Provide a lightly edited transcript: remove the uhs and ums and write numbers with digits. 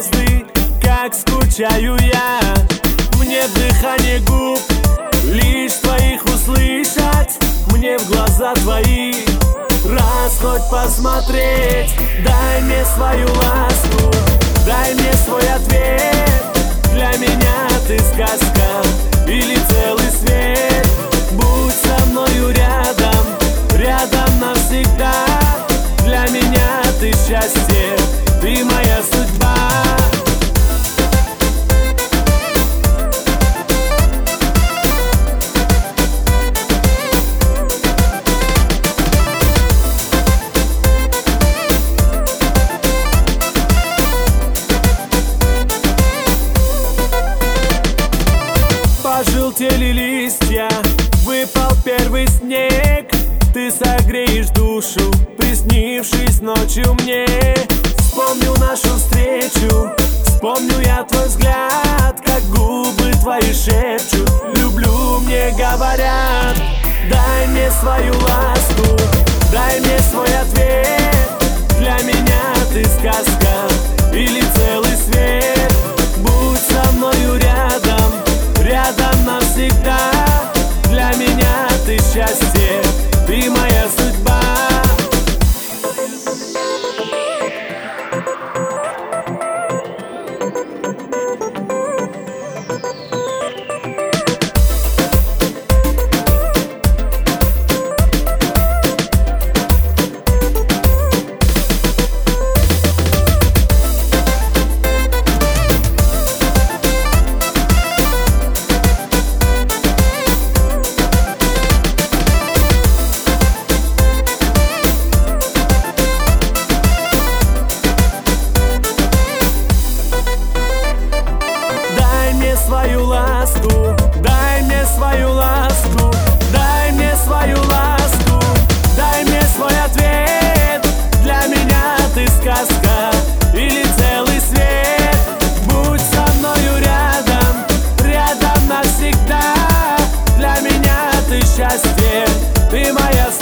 звезды, как скучаю я. Мне в дыхании губ лишь твоих услышать, мне в глаза твои раз хоть посмотреть. Дай мне свою ласку, дай мне свой ответ. Для меня ты сказка или целый свет. Будь со мною рядом, рядом навсегда. Для меня ты счастье, ты моя судьба. Пожелтели листья, выпал первый снег. Ты согреешь душу, приснившись ночью мне. Вспомню нашу встречу, вспомню я твой взгляд, как губы твои шепчут люблю, мне говорят. Дай мне свою ласку, дай мне свой ответ. Для меня ты сказка или целый свет. Будь со мною рядом, рядом навсегда. Для меня ты счастье, ты моя судьба. Свою ласку, дай мне свою ласку, дай мне свою ласку, дай мне свой ответ. Для меня ты сказка или целый свет. Будь со мною рядом, рядом навсегда. Для меня ты счастье, ты моя